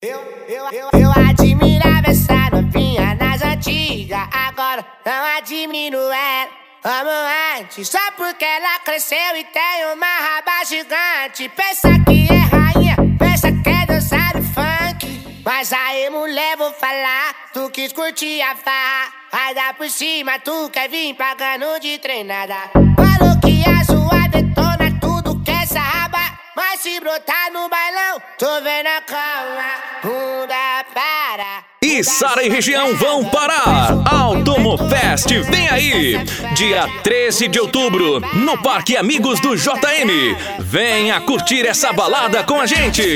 Eu admirava essa novinha nas antigas, agora não admiro ela. Amo antes, só porque ela cresceu e tem uma raba gigante. Pensa que é rainha, pensa que é dançar o funk. Mas aí, mulher, vou falar, tu quis curtir a farra. Vai dar por cima, tu quer vir pagando de treinada. Falou que a sua detona tudo que essa raba. Mas se brotar no bailão, tô vendo a cama, bunda para. E Sara e região vão parar. Automofest vem aí. Dia 13 de outubro, no Parque Amigos do JM. Venha curtir essa balada com a gente.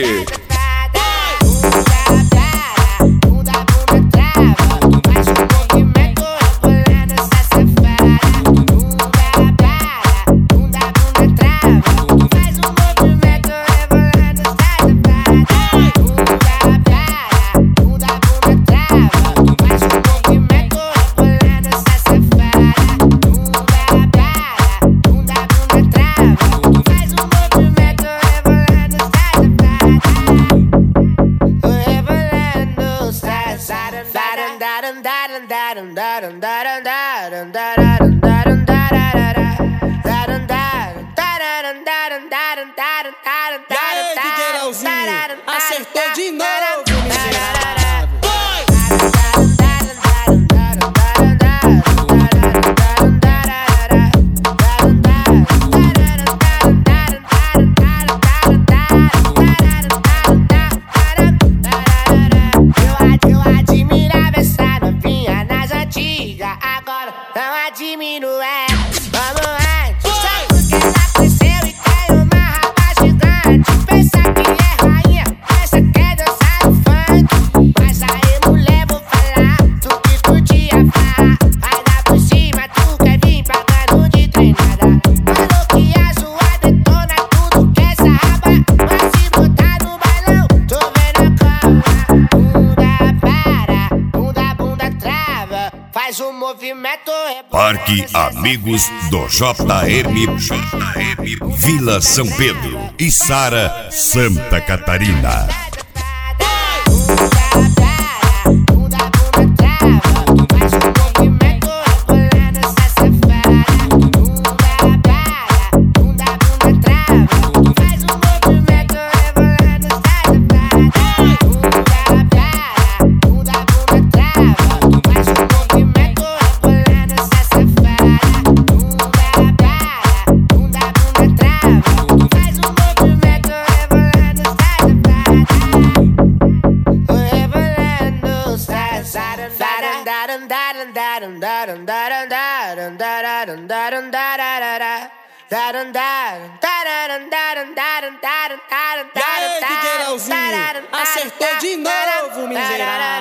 E aí, DJ Leozinho, acertou de novo, miserável. Eu admirava essa novinha nas antigas, agora não admiro ela. Vamos antes, só porque ela cresceu e tem uma raba gigante. Pensa que é rainha, pensa que é dançar o funk. Mas aí, mulher, vou falar, tu quis curtir a farra. Vai dar por cima, tu quer vir pagando de treinada. Falou que a sua detona tudo que essa raba. Mas se botar no bailão, tô vendo a cama, bunda para, bunda trava. Faz um movimento. Parque Amigos do JM, Vila São Pedro e Sara, Santa Catarina. E aí, DJ Leozinho, acertou de novo, miserável.